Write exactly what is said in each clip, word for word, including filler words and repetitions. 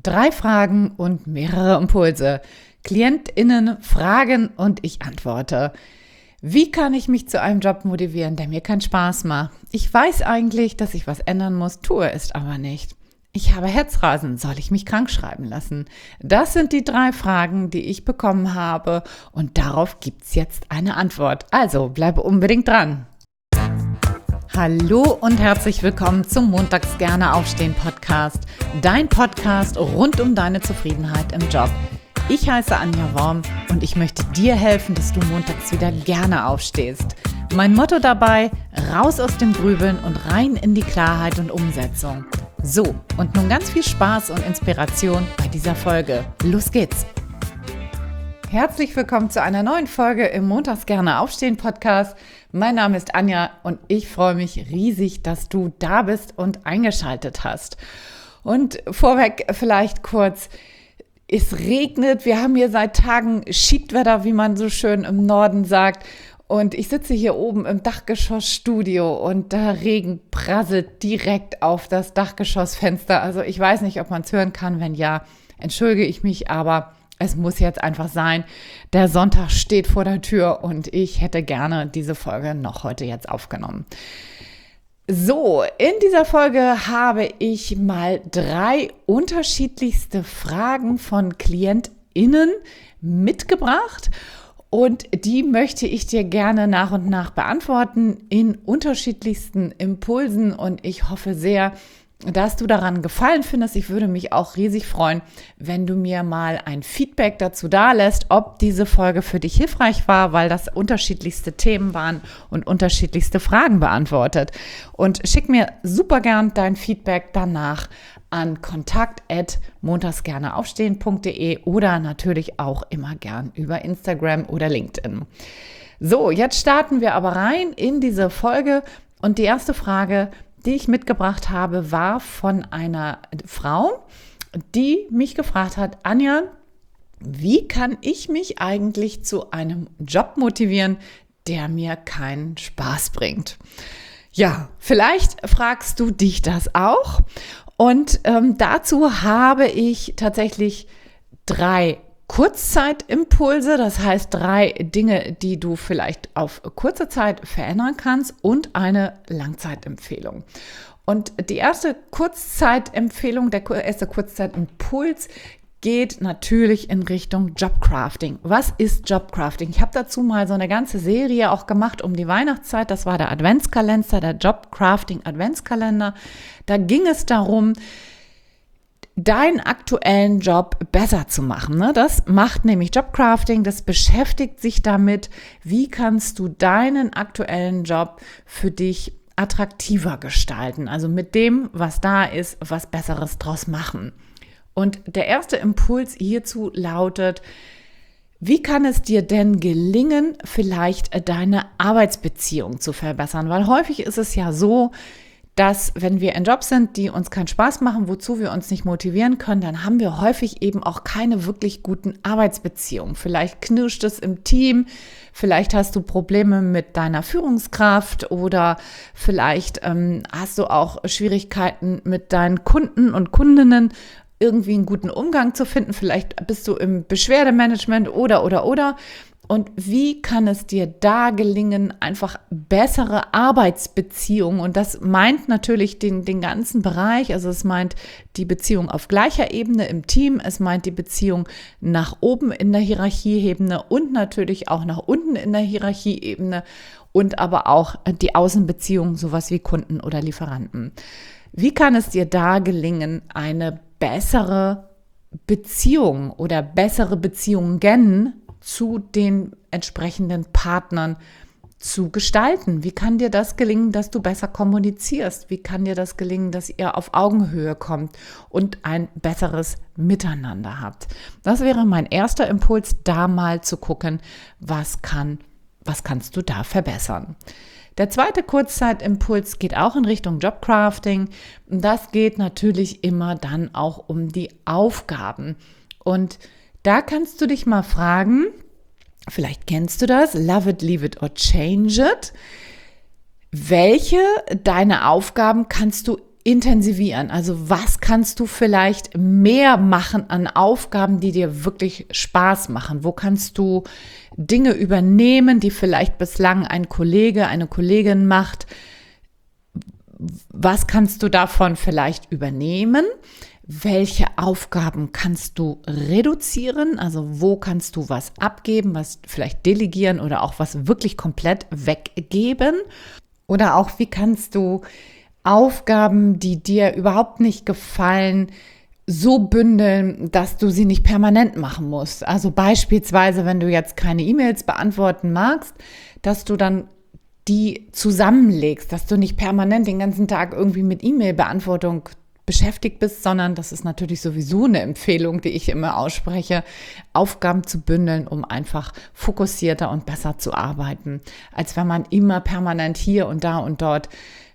Drei Fragen und mehrere Impulse. KlientInnen fragen und ich antworte. Wie kann ich mich zu einem Job motivieren, der mir keinen Spaß macht? Ich weiß eigentlich, dass ich was ändern muss, tue es aber nicht. Ich habe Herzrasen, soll ich mich krank schreiben lassen? Das sind die drei Fragen, die ich bekommen habe und darauf gibt's jetzt eine Antwort. Also bleibe unbedingt dran. Hallo und herzlich willkommen zum Montags gerne aufstehen Podcast. Dein Podcast rund um deine Zufriedenheit im Job. Ich heiße Anja Worm und ich möchte dir helfen, dass du montags wieder gerne aufstehst. Mein Motto dabei, raus aus dem Grübeln und rein in die Klarheit und Umsetzung. So, und nun ganz viel Spaß und Inspiration bei dieser Folge. Los geht's! Herzlich willkommen zu einer neuen Folge im Montags gerne aufstehen Podcast. Mein Name ist Anja und ich freue mich riesig, dass du da bist und eingeschaltet hast. Und vorweg vielleicht kurz, es regnet, wir haben hier seit Tagen Schiedwetter, wie man so schön im Norden sagt. Und ich sitze hier oben im Dachgeschossstudio und der Regen prasselt direkt auf das Dachgeschossfenster. Also ich weiß nicht, ob man es hören kann, wenn ja, entschuldige ich mich, aber es muss jetzt einfach sein. Der Sonntag steht vor der Tür und ich hätte gerne diese Folge noch heute jetzt aufgenommen. So, in dieser Folge habe ich mal drei unterschiedlichste Fragen von KlientInnen mitgebracht und die möchte ich dir gerne nach und nach beantworten in unterschiedlichsten Impulsen und ich hoffe sehr, dass du daran Gefallen findest. Ich würde mich auch riesig freuen, wenn du mir mal ein Feedback dazu dalässt, ob diese Folge für dich hilfreich war, weil das unterschiedlichste Themen waren und unterschiedlichste Fragen beantwortet. Und schick mir super gern dein Feedback danach an kontakt at montagsgerneaufstehen punkt de oder natürlich auch immer gern über Instagram oder LinkedIn. So, jetzt starten wir aber rein in diese Folge und die erste Frage, die ich mitgebracht habe, war von einer Frau, die mich gefragt hat, Anja, wie kann ich mich eigentlich zu einem Job motivieren, der mir keinen Spaß bringt? Ja, vielleicht fragst du dich das auch. Und ähm, dazu habe ich tatsächlich drei Kurzzeitimpulse, das heißt drei Dinge, die du vielleicht auf kurze Zeit verändern kannst und eine Langzeitempfehlung. Und die erste Kurzzeitempfehlung, der erste Kurzzeitimpuls geht natürlich in Richtung Jobcrafting. Was ist Jobcrafting? Ich habe dazu mal so eine ganze Serie auch gemacht um die Weihnachtszeit. Das war der Adventskalender, der Jobcrafting Adventskalender. Da ging es darum, deinen aktuellen Job besser zu machen. Ne? Das macht nämlich Jobcrafting, das beschäftigt sich damit, wie kannst du deinen aktuellen Job für dich attraktiver gestalten, also mit dem, was da ist, was Besseres draus machen. Und der erste Impuls hierzu lautet, wie kann es dir denn gelingen, vielleicht deine Arbeitsbeziehung zu verbessern? Weil häufig ist es ja so, dass wenn wir in Jobs sind, die uns keinen Spaß machen, wozu wir uns nicht motivieren können, dann haben wir häufig eben auch keine wirklich guten Arbeitsbeziehungen. Vielleicht knirscht es im Team, vielleicht hast du Probleme mit deiner Führungskraft oder vielleicht ähm, hast du auch Schwierigkeiten mit deinen Kunden und Kundinnen, irgendwie einen guten Umgang zu finden. Vielleicht bist du im Beschwerdemanagement oder, oder, oder. Und wie kann es dir da gelingen, einfach bessere Arbeitsbeziehungen? Und das meint natürlich den, den ganzen Bereich. Also es meint die Beziehung auf gleicher Ebene im Team. Es meint die Beziehung nach oben in der Hierarchieebene und natürlich auch nach unten in der Hierarchieebene und aber auch die Außenbeziehungen, sowas wie Kunden oder Lieferanten. Wie kann es dir da gelingen, eine bessere Beziehung oder bessere Beziehungen zu den entsprechenden Partnern zu gestalten? Wie kann dir das gelingen, dass du besser kommunizierst? Wie kann dir das gelingen, dass ihr auf Augenhöhe kommt und ein besseres Miteinander habt? Das wäre mein erster Impuls, da mal zu gucken, was kann, was kannst du da verbessern? Der zweite Kurzzeitimpuls geht auch in Richtung Jobcrafting. Das geht natürlich immer dann auch um die Aufgaben. Und da kannst du dich mal fragen, vielleicht kennst du das, love it, leave it or change it. Welche deiner Aufgaben kannst du intensivieren? Also was kannst du vielleicht mehr machen an Aufgaben, die dir wirklich Spaß machen? Wo kannst du Dinge übernehmen, die vielleicht bislang ein Kollege, eine Kollegin macht? Was kannst du davon vielleicht übernehmen? Welche Aufgaben kannst du reduzieren? Also wo kannst du was abgeben, was vielleicht delegieren oder auch was wirklich komplett weggeben? Oder auch wie kannst du Aufgaben, die dir überhaupt nicht gefallen, so bündeln, dass du sie nicht permanent machen musst? Also beispielsweise, wenn du jetzt keine E-Mails beantworten magst, dass du dann die zusammenlegst, dass du nicht permanent den ganzen Tag irgendwie mit E-Mail-Beantwortung beschäftigt bist, sondern das ist natürlich sowieso eine Empfehlung, die ich immer ausspreche, Aufgaben zu bündeln, um einfach fokussierter und besser zu arbeiten, als wenn man immer permanent hier und da und dort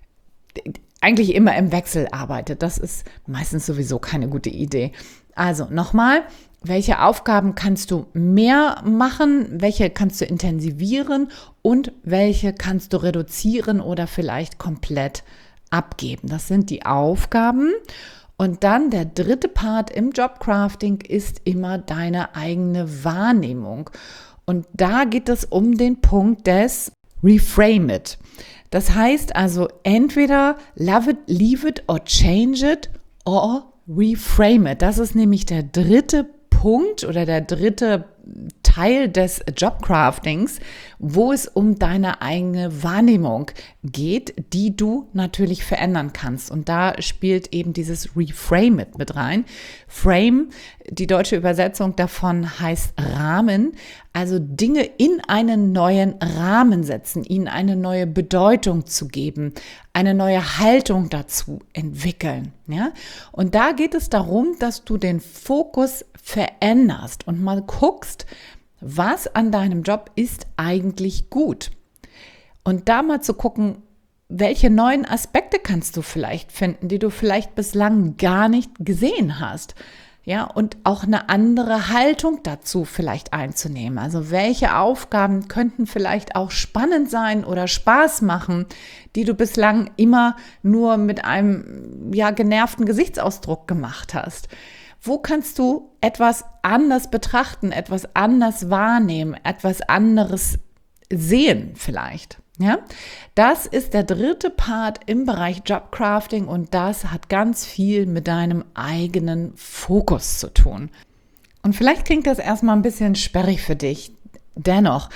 eigentlich immer im Wechsel arbeitet. Das ist meistens sowieso keine gute Idee. Also nochmal, welche Aufgaben kannst du mehr machen, welche kannst du intensivieren und welche kannst du reduzieren oder vielleicht komplett abgeben. Das sind die Aufgaben. Und dann der dritte Part im Jobcrafting ist immer deine eigene Wahrnehmung. Und da geht es um den Punkt des Reframe it. Das heißt also entweder love it, leave it or change it or reframe it. Das ist nämlich der dritte Punkt oder der dritte Teil des Jobcraftings, wo es um deine eigene Wahrnehmung geht, die du natürlich verändern kannst. Und da spielt eben dieses Reframe it mit rein. Frame, die deutsche Übersetzung davon heißt Rahmen, also Dinge in einen neuen Rahmen setzen, ihnen eine neue Bedeutung zu geben, eine neue Haltung dazu entwickeln. Ja? Und da geht es darum, dass du den Fokus veränderst und mal guckst, was an deinem Job ist eigentlich gut. Und da mal zu gucken, welche neuen Aspekte kannst du vielleicht finden, die du vielleicht bislang gar nicht gesehen hast. Ja, und auch eine andere Haltung dazu vielleicht einzunehmen. Also welche Aufgaben könnten vielleicht auch spannend sein oder Spaß machen, die du bislang immer nur mit einem ja genervten Gesichtsausdruck gemacht hast. Wo kannst du etwas anders betrachten, etwas anders wahrnehmen, etwas anderes sehen vielleicht? Ja, das ist der dritte Part im Bereich Jobcrafting und das hat ganz viel mit deinem eigenen Fokus zu tun. Und vielleicht klingt das erstmal ein bisschen sperrig für dich. Dennoch,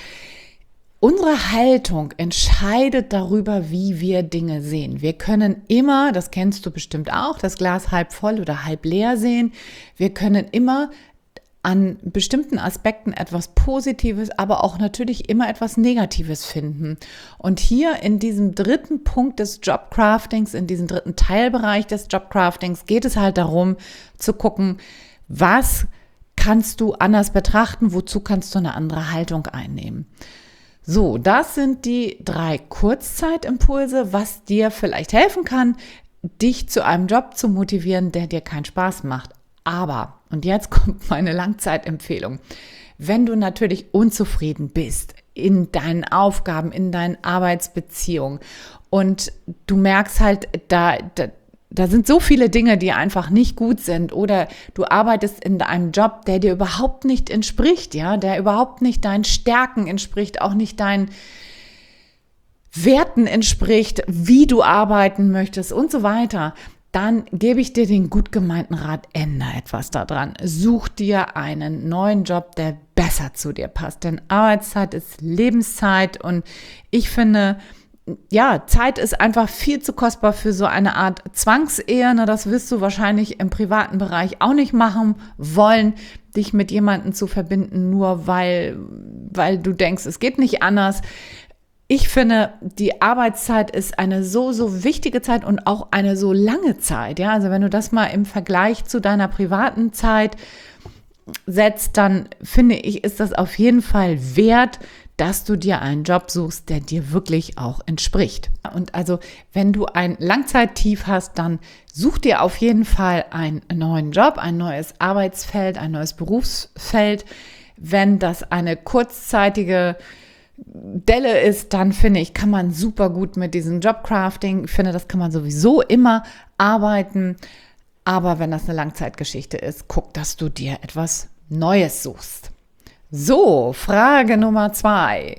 unsere Haltung entscheidet darüber, wie wir Dinge sehen. Wir können immer, das kennst du bestimmt auch, das Glas halb voll oder halb leer sehen. Wir können immer an bestimmten Aspekten etwas Positives, aber auch natürlich immer etwas Negatives finden. Und hier in diesem dritten Punkt des Jobcraftings, in diesem dritten Teilbereich des Jobcraftings geht es halt darum zu gucken, was kannst du anders betrachten, wozu kannst du eine andere Haltung einnehmen. So, das sind die drei Kurzzeitimpulse, was dir vielleicht helfen kann, dich zu einem Job zu motivieren, der dir keinen Spaß macht. Aber, und jetzt kommt meine Langzeitempfehlung, wenn du natürlich unzufrieden bist in deinen Aufgaben, in deinen Arbeitsbeziehungen und du merkst halt, da, da, da sind so viele Dinge, die einfach nicht gut sind oder du arbeitest in einem Job, der dir überhaupt nicht entspricht, ja, der überhaupt nicht deinen Stärken entspricht, auch nicht deinen Werten entspricht, wie du arbeiten möchtest und so weiter. Dann gebe ich dir den gut gemeinten Rat, ändere etwas daran. Such dir einen neuen Job, der besser zu dir passt. Denn Arbeitszeit ist Lebenszeit und ich finde, ja, Zeit ist einfach viel zu kostbar für so eine Art Zwangsehe. Das wirst du wahrscheinlich im privaten Bereich auch nicht machen wollen, dich mit jemandem zu verbinden, nur weil, weil du denkst, es geht nicht anders. Ich finde, die Arbeitszeit ist eine so, so wichtige Zeit und auch eine so lange Zeit. Ja, also wenn du das mal im Vergleich zu deiner privaten Zeit setzt, dann finde ich, ist das auf jeden Fall wert, dass du dir einen Job suchst, der dir wirklich auch entspricht. Und also, wenn du ein Langzeittief hast, dann such dir auf jeden Fall einen neuen Job, ein neues Arbeitsfeld, ein neues Berufsfeld. Wenn das eine kurzzeitige Delle ist, dann finde ich, kann man super gut mit diesem Jobcrafting, ich finde, das kann man sowieso immer arbeiten, aber wenn das eine Langzeitgeschichte ist, guck, dass du dir etwas Neues suchst. So, Frage Nummer zwei.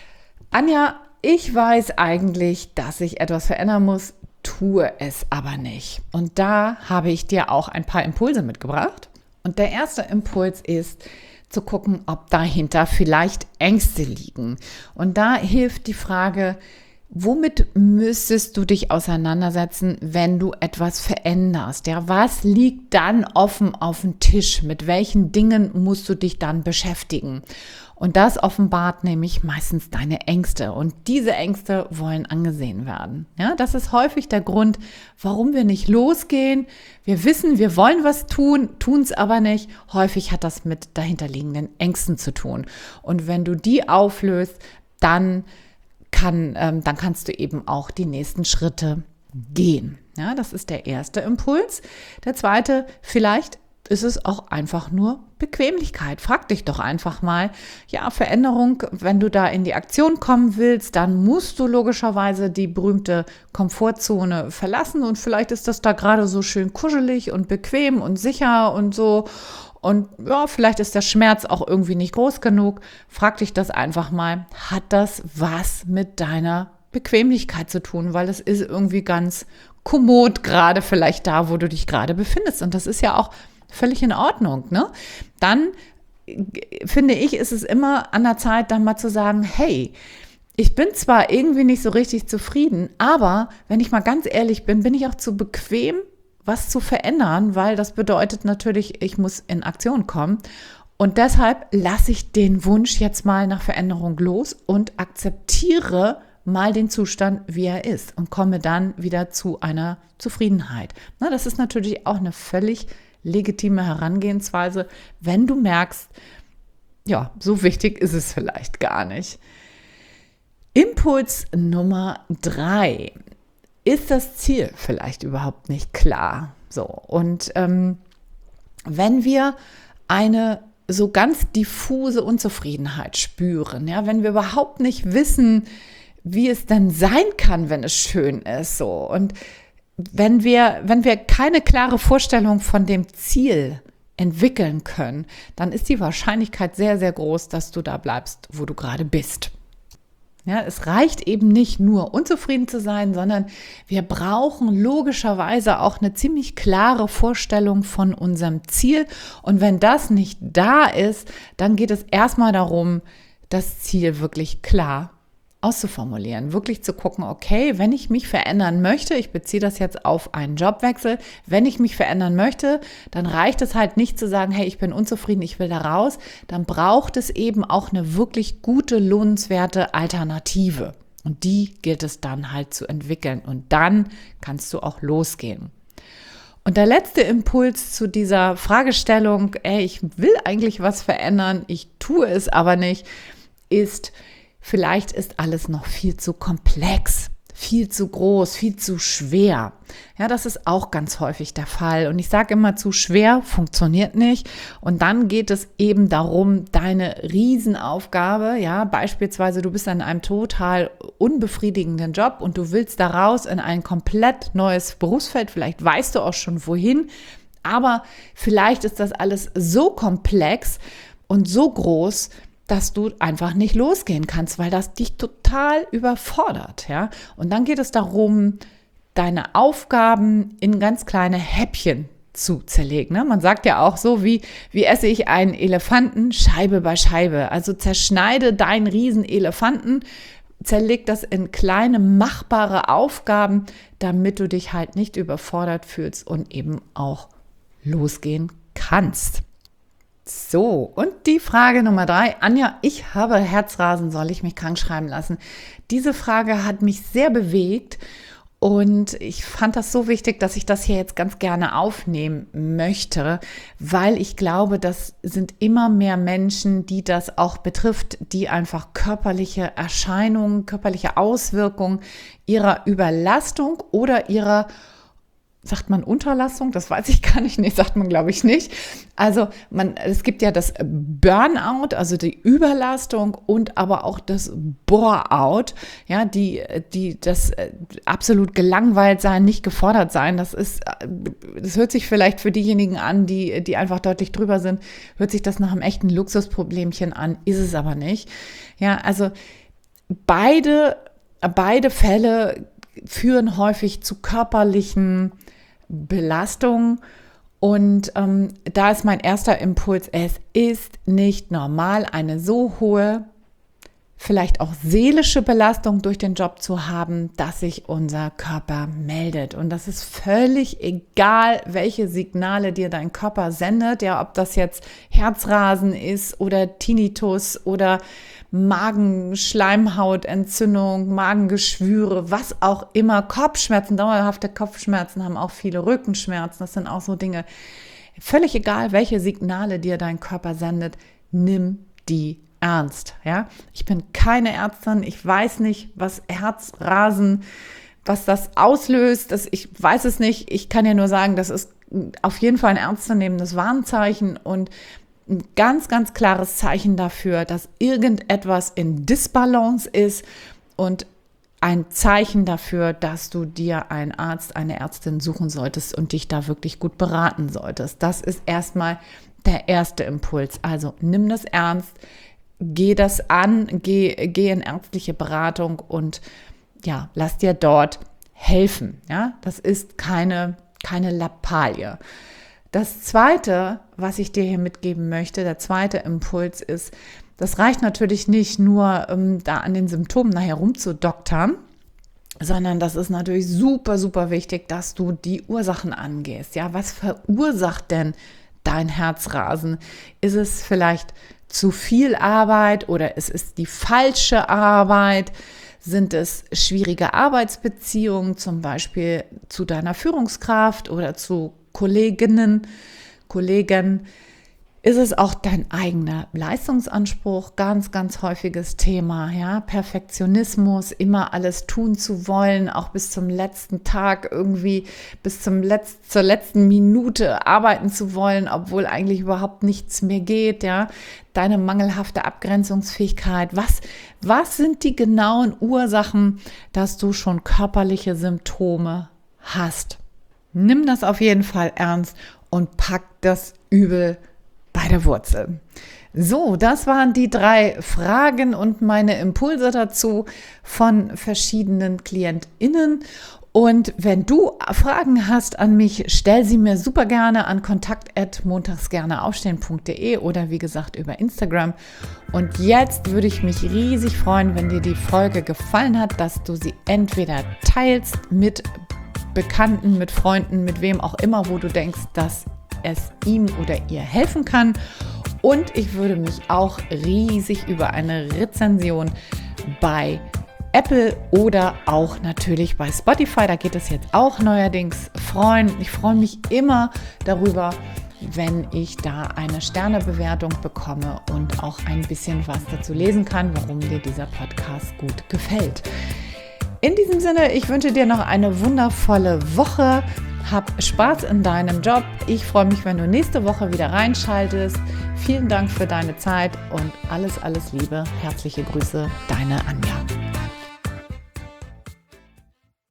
Anja, ich weiß eigentlich, dass ich etwas verändern muss, tue es aber nicht. Und da habe ich dir auch ein paar Impulse mitgebracht. Und der erste Impuls ist, zu gucken, ob dahinter vielleicht Ängste liegen. Und da hilft die Frage, womit müsstest du dich auseinandersetzen, wenn du etwas veränderst? Ja, was liegt dann offen auf dem Tisch? Mit welchen Dingen musst du dich dann beschäftigen? Und das offenbart nämlich meistens deine Ängste. Und diese Ängste wollen angesehen werden. Ja, das ist häufig der Grund, warum wir nicht losgehen. Wir wissen, wir wollen was tun, tun es aber nicht. Häufig hat das mit dahinterliegenden Ängsten zu tun. Und wenn du die auflöst, dann kann, ähm, dann kannst du eben auch die nächsten Schritte gehen. Ja, das ist der erste Impuls. Der zweite, vielleicht ist es auch einfach nur Bequemlichkeit. Frag dich doch einfach mal, ja, Veränderung, wenn du da in die Aktion kommen willst, dann musst du logischerweise die berühmte Komfortzone verlassen und vielleicht ist das da gerade so schön kuschelig und bequem und sicher und so und ja, vielleicht ist der Schmerz auch irgendwie nicht groß genug. Frag dich das einfach mal, hat das was mit deiner Bequemlichkeit zu tun, weil es ist irgendwie ganz kommod gerade vielleicht da, wo du dich gerade befindest und das ist ja auch völlig in Ordnung, ne? Dann finde ich, ist es immer an der Zeit, dann mal zu sagen, hey, ich bin zwar irgendwie nicht so richtig zufrieden, aber wenn ich mal ganz ehrlich bin, bin ich auch zu bequem, was zu verändern, weil das bedeutet natürlich, ich muss in Aktion kommen. Und deshalb lasse ich den Wunsch jetzt mal nach Veränderung los und akzeptiere mal den Zustand, wie er ist und komme dann wieder zu einer Zufriedenheit. Na, das ist natürlich auch eine völlig legitime Herangehensweise, wenn du merkst, ja, so wichtig ist es vielleicht gar nicht. Impuls Nummer drei. Ist das Ziel vielleicht überhaupt nicht klar? So, und ähm, wenn wir eine so ganz diffuse Unzufriedenheit spüren, ja, wenn wir überhaupt nicht wissen, wie es denn sein kann, wenn es schön ist, so, und Wenn wir, wenn wir keine klare Vorstellung von dem Ziel entwickeln können, dann ist die Wahrscheinlichkeit sehr, sehr groß, dass du da bleibst, wo du gerade bist. Ja, es reicht eben nicht nur unzufrieden zu sein, sondern wir brauchen logischerweise auch eine ziemlich klare Vorstellung von unserem Ziel. Und wenn das nicht da ist, dann geht es erstmal darum, das Ziel wirklich klar auszuformulieren, wirklich zu gucken, okay, wenn ich mich verändern möchte, ich beziehe das jetzt auf einen Jobwechsel, wenn ich mich verändern möchte, dann reicht es halt nicht zu sagen, hey, ich bin unzufrieden, ich will da raus, dann braucht es eben auch eine wirklich gute, lohnenswerte Alternative und die gilt es dann halt zu entwickeln und dann kannst du auch losgehen. Und der letzte Impuls zu dieser Fragestellung, ey, ich will eigentlich was verändern, ich tue es aber nicht, ist, vielleicht ist alles noch viel zu komplex, viel zu groß, viel zu schwer. Ja, das ist auch ganz häufig der Fall. Und ich sage immer, zu schwer funktioniert nicht. Und dann geht es eben darum, deine Riesenaufgabe, ja, beispielsweise du bist in einem total unbefriedigenden Job und du willst da raus in ein komplett neues Berufsfeld. Vielleicht weißt du auch schon wohin, aber vielleicht ist das alles so komplex und so groß, dass du einfach nicht losgehen kannst, weil das dich total überfordert, ja. Und dann geht es darum, deine Aufgaben in ganz kleine Häppchen zu zerlegen. Ne? Man sagt ja auch so, wie, wie esse ich einen Elefanten Scheibe bei Scheibe. Also zerschneide deinen Riesenelefanten, zerleg das in kleine machbare Aufgaben, damit du dich halt nicht überfordert fühlst und eben auch losgehen kannst. So, und die Frage Nummer drei. Anja, ich habe Herzrasen, soll ich mich krank schreiben lassen? Diese Frage hat mich sehr bewegt und ich fand das so wichtig, dass ich das hier jetzt ganz gerne aufnehmen möchte, weil ich glaube, das sind immer mehr Menschen, die das auch betrifft, die einfach körperliche Erscheinungen, körperliche Auswirkungen ihrer Überlastung oder ihrer sagt man Unterlassung? Das weiß ich gar nicht. Nee, sagt man, glaube ich, nicht. Also man, es gibt ja das Burnout, also die Überlastung und aber auch das Bore-out, ja, die, die, das absolut gelangweilt sein, nicht gefordert sein. Das ist, das hört sich vielleicht für diejenigen an, die, die einfach deutlich drüber sind, hört sich das nach einem echten Luxusproblemchen an, ist es aber nicht. Ja, also beide, beide Fälle führen häufig zu körperlichen Belastungen und ähm, da ist mein erster Impuls, es ist nicht normal, eine so hohe, vielleicht auch seelische Belastung durch den Job zu haben, dass sich unser Körper meldet. Und das ist völlig egal, welche Signale dir dein Körper sendet, ja, ob das jetzt Herzrasen ist oder Tinnitus oder Magenschleimhautentzündung, Magengeschwüre, was auch immer, Kopfschmerzen, dauerhafte Kopfschmerzen haben auch viele, Rückenschmerzen, das sind auch so Dinge. Völlig egal, welche Signale dir dein Körper sendet, nimm die ernst. Ja? Ich bin keine Ärztin, ich weiß nicht, was Herzrasen, was das auslöst, das, ich weiß es nicht, ich kann ja nur sagen, das ist auf jeden Fall ein ernstzunehmendes Warnzeichen und ein ganz, ganz klares Zeichen dafür, dass irgendetwas in Disbalance ist und ein Zeichen dafür, dass du dir einen Arzt, eine Ärztin suchen solltest und dich da wirklich gut beraten solltest. Das ist erstmal der erste Impuls. Also nimm das ernst, geh das an, geh, geh in ärztliche Beratung und ja, lass dir dort helfen. Ja, das ist keine, keine Lappalie. Das Zweite, was ich dir hier mitgeben möchte, der zweite Impuls ist, das reicht natürlich nicht nur, um da an den Symptomen nachher rumzudoktern, sondern das ist natürlich super, super wichtig, dass du die Ursachen angehst. Ja, was verursacht denn dein Herzrasen? Ist es vielleicht zu viel Arbeit oder ist es die falsche Arbeit? Sind es schwierige Arbeitsbeziehungen, zum Beispiel zu deiner Führungskraft oder zu Kolleginnen, Kollegen? Ist es auch dein eigener Leistungsanspruch? Ganz, ganz häufiges Thema, ja, Perfektionismus, immer alles tun zu wollen, auch bis zum letzten Tag irgendwie, bis zum Letz-, zur letzten Minute arbeiten zu wollen, obwohl eigentlich überhaupt nichts mehr geht, ja. Deine mangelhafte Abgrenzungsfähigkeit. Was, was sind die genauen Ursachen, dass du schon körperliche Symptome hast? Nimm das auf jeden Fall ernst und pack das Übel bei der Wurzel. So, das waren die drei Fragen und meine Impulse dazu von verschiedenen KlientInnen. Und wenn du Fragen hast an mich, stell sie mir super gerne an kontakt at montagsgerneaufstehen punkt de oder wie gesagt über Instagram. Und jetzt würde ich mich riesig freuen, wenn dir die Folge gefallen hat, dass du sie entweder teilst mit Bekannten, mit Freunden, mit wem auch immer, wo du denkst, dass es ihm oder ihr helfen kann. Und ich würde mich auch riesig über eine Rezension bei Apple oder auch natürlich bei Spotify, da geht es jetzt auch neuerdings, freuen. Ich freue mich immer darüber, wenn ich da eine Sternebewertung bekomme und auch ein bisschen was dazu lesen kann, warum dir dieser Podcast gut gefällt. In diesem Sinne, ich wünsche dir noch eine wundervolle Woche. Hab Spaß in deinem Job. Ich freue mich, wenn du nächste Woche wieder reinschaltest. Vielen Dank für deine Zeit und alles, alles Liebe. Herzliche Grüße, deine Anja.